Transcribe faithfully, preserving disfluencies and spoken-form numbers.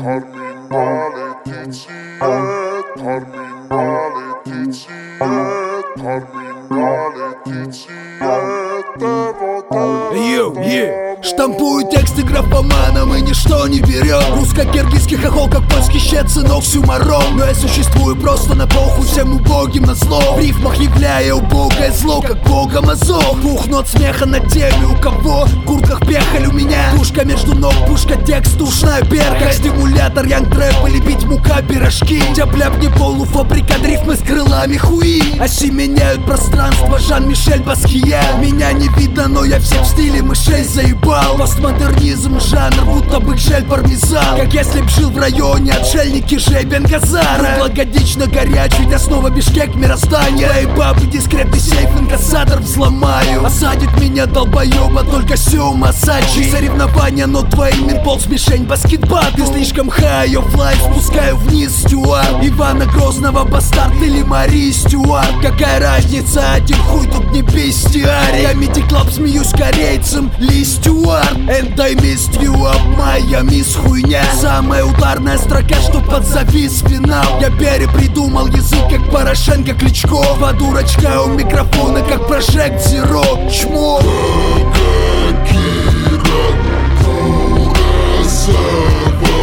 Terminale tiziet, terminale tiziet, terminale tiziet, Йоу, е, штампую тексты графоманом и ничто не берет. Русско-киргизский хохол, как польский щец, но оксюморон. Но я существую просто на похуй всем убогим на зло. В рифмах являя убогое зло, как богом Азов. Пухну от смеха над теми, у кого в куртках пехаль. У меня пушка между ног, пушка текст, ушная перха. Стимулятор, янг-трэп или бить мука, пирожки. Тяп-ляп не полуфабрикат, рифмы с крылами хуи. Осеменяют пространство, Жан-Мишель Баскиян. Меня не видно, но я всех в стиле мышей заебал. Постмодернизм жанр, будто бы жель пармезан. Как если б жил в районе отшельники Жей Бенгазара. Круглогодично горячий, я снова Бишкек мироздания. Твои бабы дискретный сейф, инкассатор взломаю. Осадит меня долбоеба только Сю Масачи. Соревнования, но твои минполз мишень баскетбат. Ты слишком high of life, спускаю вниз Стюарт. Ивана Грозного бастард или Мари Стюарт. Какая разница, один хуй тут не бестиарий. Комеди Клаб, смеюсь корейцем Ли Стюарт. And I missed you up, моя мисс хуйня. Самая ударная строка, что подзавис финал. Я перепридумал язык, как Порошенко Кличко. Два дурачка у микрофона, как Project Zero. Чмо. Кира, Куразова.